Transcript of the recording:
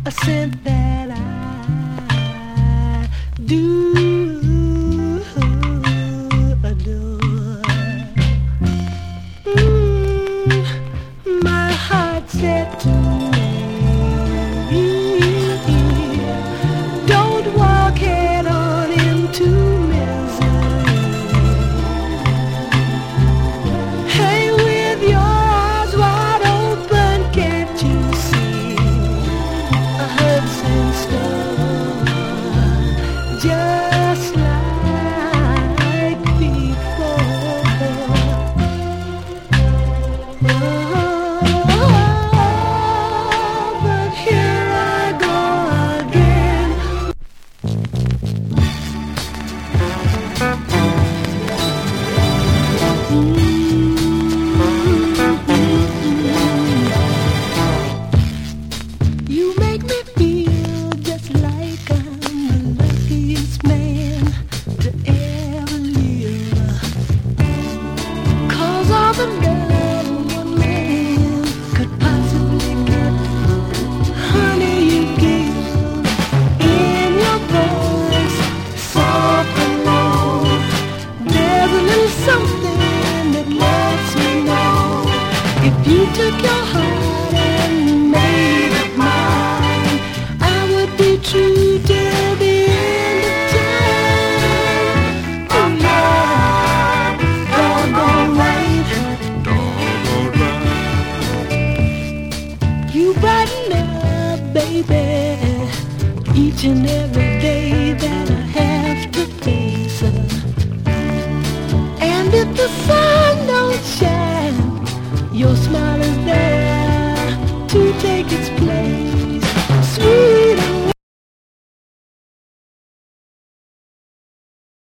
a scent that I do adore. My heart said to me, don't walk head on into misery. Hey, with your eyes wide open, can't you see a Hudson storm just like before? But here I go again. You make me feel just like I'm the luckiest man to ever live. 'Cause all the love a man could possibly get, honey, you give in your voice, soft and low. There's a little something that lets me know if you took your heart and made it mine, I would be true till the end of time. Oh yeah, doggone right. You brighten up, baby, each and every day that I have to face her. And if the sun don't shine, your smile is there to take its place. Sweet